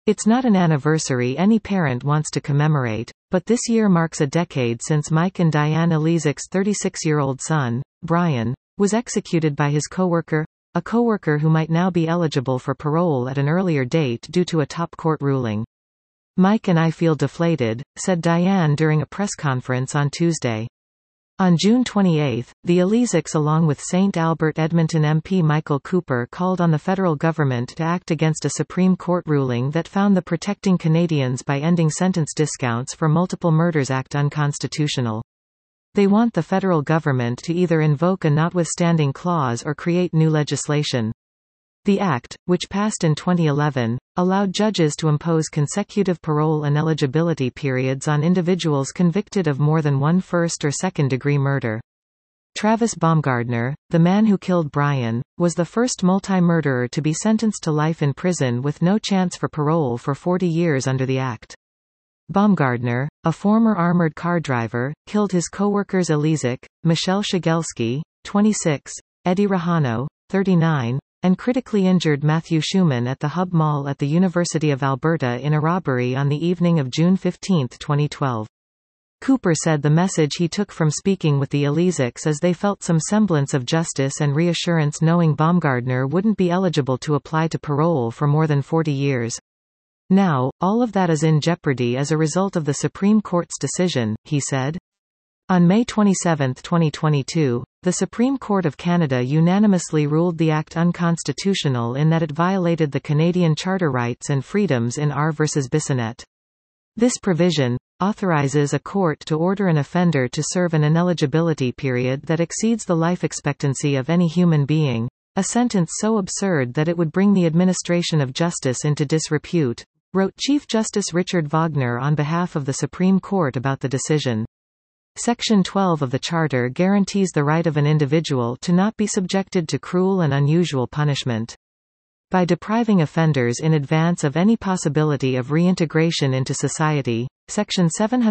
It's not an anniversary any parent wants to commemorate, but this year marks a decade since Mike and Diane Elizic's 36-year-old son, Brian, was executed by his coworker, a coworker who might now be eligible for parole at an earlier date due to a top court ruling. "Mike and I feel deflated," said Diane during a press conference on Tuesday. On June 28, the Elizics along with St. Albert Edmonton MP Michael Cooper called on the federal government to act against a Supreme Court ruling that found the Protecting Canadians by Ending Sentence Discounts for Multiple Murders Act unconstitutional. They want the federal government to either invoke a notwithstanding clause or create new legislation. The act, which passed in 2011, allowed judges to impose consecutive parole ineligibility periods on individuals convicted of more than one first- or second-degree murder. Travis Baumgardner, the man who killed Brian, was the first multi-murderer to be sentenced to life in prison with no chance for parole for 40 years under the act. Baumgardner, a former armored car driver, killed his co-workers Elizic, Michelle Shigelski, 26, Eddie Rahano, 39, and critically injured Matthew Schumann at the Hub Mall at the University of Alberta in a robbery on the evening of June 15, 2012. Cooper said the message he took from speaking with the Elizics is they felt some semblance of justice and reassurance knowing Baumgardner wouldn't be eligible to apply to parole for more than 40 years. Now, all of that is in jeopardy as a result of the Supreme Court's decision, he said. On May 27, 2022, the Supreme Court of Canada unanimously ruled the Act unconstitutional in that it violated the Canadian Charter rights and freedoms in R v. Bissonnette. This provision authorizes a court to order an offender to serve an ineligibility period that exceeds the life expectancy of any human being, a sentence so absurd that it would bring the administration of justice into disrepute, wrote Chief Justice Richard Wagner on behalf of the Supreme Court about the decision. Section 12 of the Charter guarantees the right of an individual to not be subjected to cruel and unusual punishment. By depriving offenders in advance of any possibility of reintegration into society, Section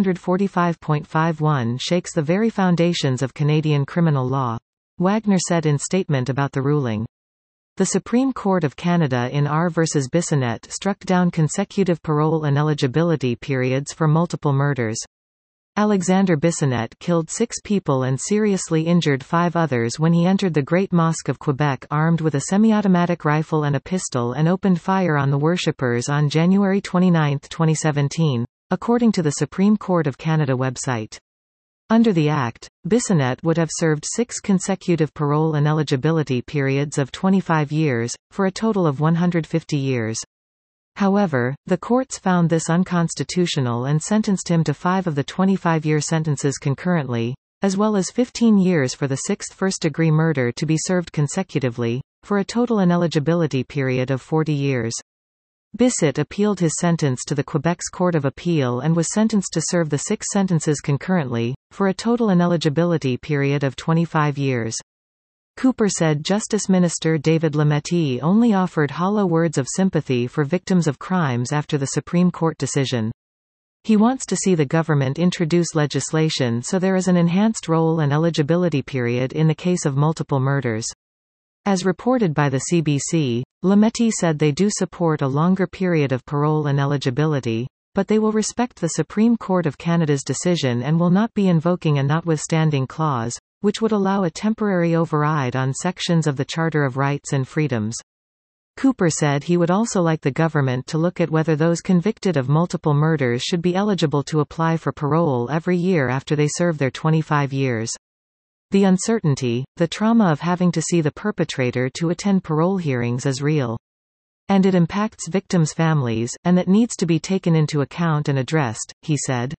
745.51 shakes the very foundations of Canadian criminal law, Wagner said in statement about the ruling. The Supreme Court of Canada in R v. Bissonnette struck down consecutive parole ineligibility periods for multiple murders. Alexander Bissonnette killed 6 people and seriously injured 5 others when he entered the Great Mosque of Quebec armed with a semi-automatic rifle and a pistol and opened fire on the worshippers on January 29, 2017, according to the Supreme Court of Canada website. Under the Act, Bissonnette would have served 6 consecutive parole ineligibility periods of 25 years, for a total of 150 years. However, the courts found this unconstitutional and sentenced him to 5 of the 25-year sentences concurrently, as well as 15 years for the 6th first-degree murder to be served consecutively, for a total ineligibility period of 40 years. Bissett appealed his sentence to the Quebec's Court of Appeal and was sentenced to serve the 6 sentences concurrently, for a total ineligibility period of 25 years. Cooper said Justice Minister David Lametti only offered hollow words of sympathy for victims of crimes after the Supreme Court decision. He wants to see the government introduce legislation so there is an enhanced role and eligibility period in the case of multiple murders. As reported by the CBC, Lametti said they do support a longer period of parole ineligibility, but they will respect the Supreme Court of Canada's decision and will not be invoking a notwithstanding clause, which would allow a temporary override on sections of the Charter of Rights and Freedoms. Cooper said he would also like the government to look at whether those convicted of multiple murders should be eligible to apply for parole every year after they serve their 25 years. The uncertainty, the trauma of having to see the perpetrator to attend parole hearings is real. And it impacts victims' families, and that needs to be taken into account and addressed, he said.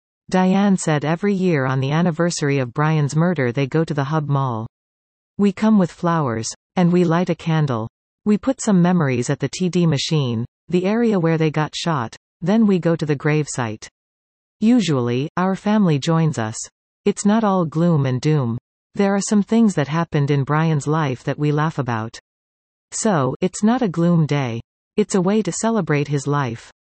Diane said every year on the anniversary of Brian's murder they go to the Hub Mall. We come with flowers. And we light a candle. We put some memories at the TD machine, the area where they got shot, then we go to the gravesite. Usually, our family joins us. It's not all gloom and doom. There are some things that happened in Brian's life that we laugh about. So, it's not a gloom day. It's a way to celebrate his life.